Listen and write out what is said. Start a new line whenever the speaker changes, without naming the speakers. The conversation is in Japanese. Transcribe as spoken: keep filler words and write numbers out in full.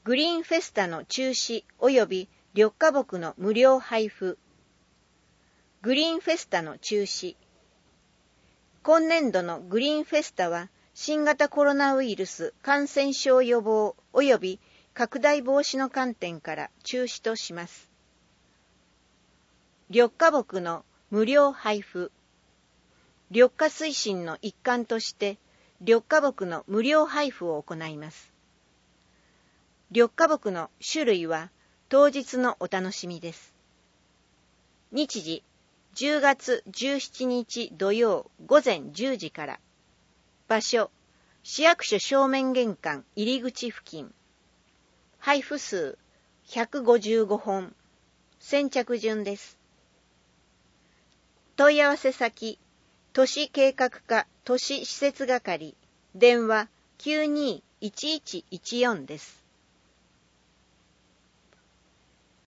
グリーンフェスタの中止及び緑化木の無料配布。グリーンフェスタの中止。今年度のグリーンフェスタは新型コロナウイルス感染症予防及び拡大防止の観点から中止とします。緑化木の無料配布。緑化推進の一環として緑化木の無料配布を行います。緑化木の種類は当日のお楽しみです。日時じゅうがつじゅうしちにち土曜午前じゅうじから。場所市役所正面玄関入り口付近。配布数ひゃくごじゅうごほん。先着順です。問い合わせ先都市計画課都市施設係電話 きゅうにーいちいちいちよん です。